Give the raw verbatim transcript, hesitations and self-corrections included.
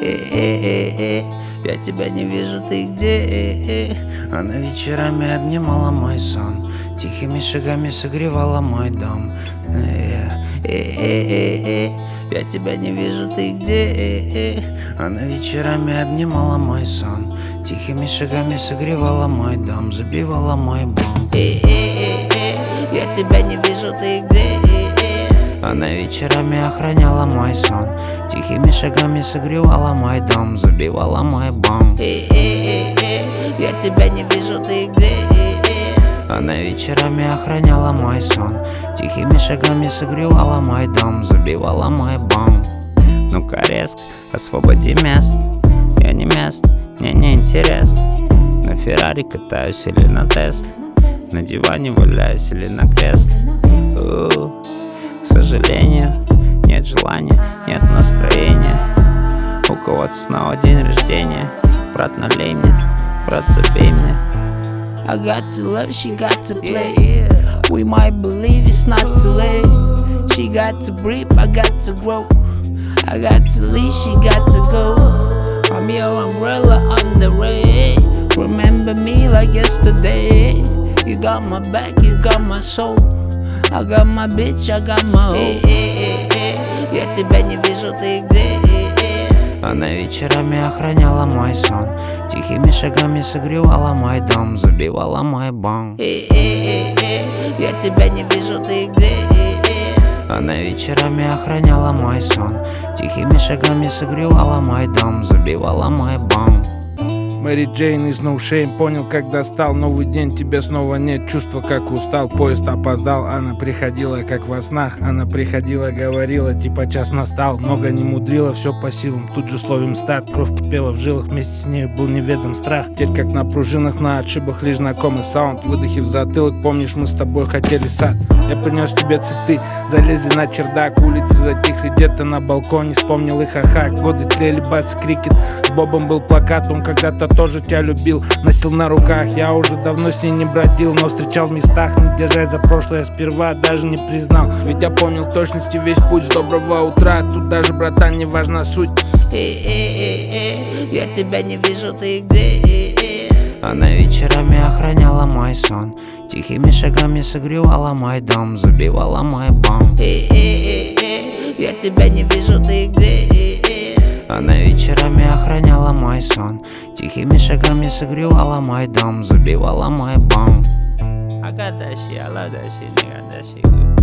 э-э-э-э, я тебя не вижу, ты где? Она вечерами обнимала мой сон, тихими шагами согревала мой дом. Э-э-э-э, я тебя не вижу, ты где? Она вечерами обнимала мой сон, тихими шагами согревала мой дом, забивала мой бом. Э-э-э-э, я тебя не вижу, ты где? Она вечерами охраняла мой сон, тихими шагами согревала мой дом, забивала мой бом. Э-э-э-э, я тебя не вижу, ты где? Она вечерами охраняла мой сон, тихими шагами согревала мой дом, забивала мой бом. Ну-ка резко, освободи место, я не место, мне не интересно. На Феррари катаюсь или на Тесле, на диване валяюсь или на кресле. У-у-у. К сожалению, нет желания, нет настроения. У кого-то снова день рождения. Брат, налей мне, брат, забей мне. I got to love, she got to play. We might believe it's not too late. She got to breathe, I got to grow. I got to leave, she got to go. I'm your umbrella on the rain. Remember me like yesterday. You got my back, you got my soul. I got my bitch, I got my hoe. Я тебя не вижу, ты где? Она вечерами охраняла мой сон, тихими шагами согревала мой дом, забивала мой бом. Я тебя не вижу, ты где? Она вечерами охраняла мой сон, тихими шагами согревала мой дом, забивала мой бом. Мэри Джейн из No Shame. Понял, когда стал новый день, тебе снова нет чувства, как устал. Поезд опоздал, она приходила, как во снах. Она приходила, говорила, типа час настал. Много не мудрила, все по силам. Тут же словим старт, кровь кипела в жилах. Вместе с ней был неведом страх. Теперь как на пружинах, на отшибах лишь знакомый саунд. Выдохи в затылок, помнишь, мы с тобой хотели сад. Я принес тебе цветы, залезли на чердак. Улицы затихли, где-то на балконе вспомнил их, ха-ха. Годы тлели, бас, крикет. С Бобом был плакат, он когда-то тоже тебя любил, носил на руках. Я уже давно с ней не бродил, но встречал в местах, не держась за прошлое, сперва даже не признал. Ведь я помнил в точности весь путь с доброго утра. Тут даже, братан, не важна суть. Я тебя не вижу, ты где? Она вечерами охраняла мой сон, тихими шагами согревала мой дом, забивала мой бом. Я тебя не вижу, ты где? Она вечерами охраняла мой сон, тихими шагами согревала мой дом, забивала мой бом. I got that shit, I love that shit, nigga, that shit good.